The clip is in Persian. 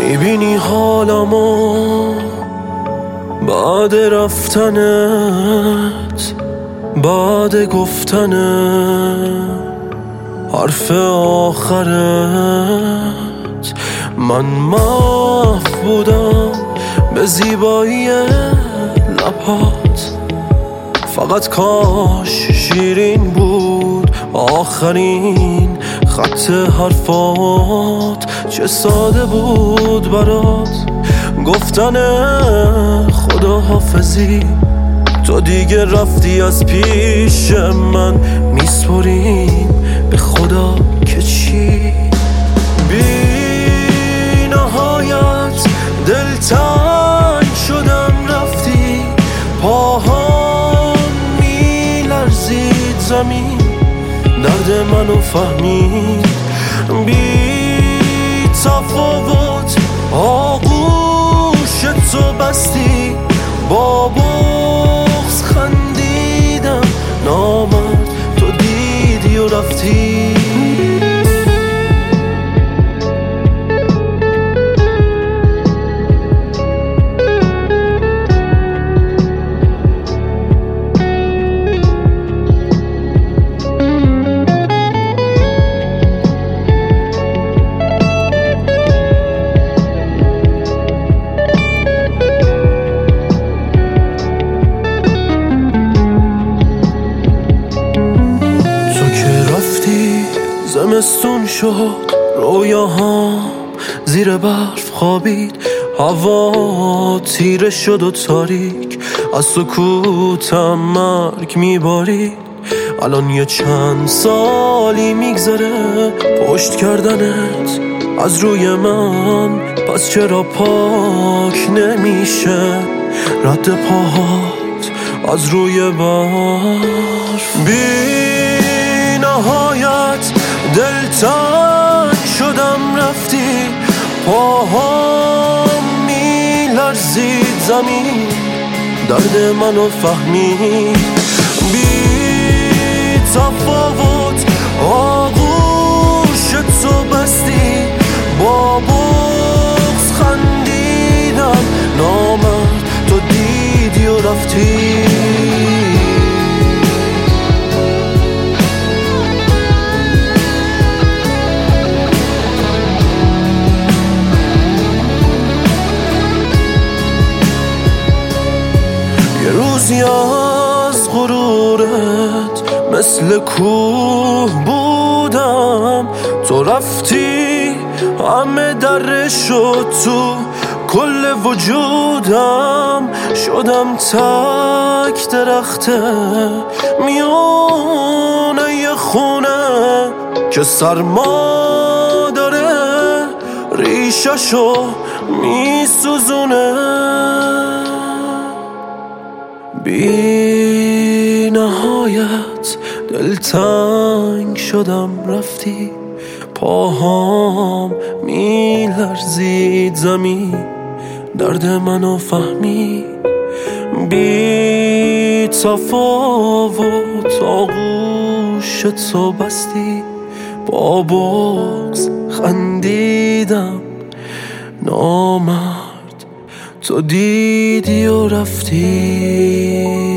میبینی حالمو بعد رفتنت، بعد گفتنت، حرف آخرت. من محو بودم به زیبایی لبات، فقط کاش شیرین بود آخرین خط حرفات. چه ساده بود برات گفتن خداحافظی، تو دیگه رفتی از پیش من، میسپریم به خدا که چی. بی نهایت دلتنگ شدم رفتی، پاهام میلرزید زمین، درد منو فهمید. بی تفاوت آغوش تو بستی، با بغض خندیدم نامرد، تو دیدی و رفتی. زمستون شد رویاهام زیر برف خوابید، هوا تیره شد و تاریک، از سکوتم مرگ میبارید. الان یه چند سالی میگذره پشت کردنت از روی من، پس چرا پاک نمیشه رد پاهات از روی برف؟ بی نهایت دلتنگ شدم رفتی، پاهام میلرزید زمین، درد منو فهمید. بی تفاوت آغوش تو بستی، با بغض خندیدم نامرد، تو دیدی و رفتی. روزی از غرورت مثل کوه بودم، تو رفتی همه دره شد تو کل وجودم، شدم تک درخته میونه یه خونه که سرما داره ریششو میسوزونه. بی نهایت دلتنگ شدم رفتی، پاهام میلرزید زمین، درد منو فهمید. بی تفاوت آغوش تو بستی، با بغض خندیدم نامرد، تو دیدی و رفتی.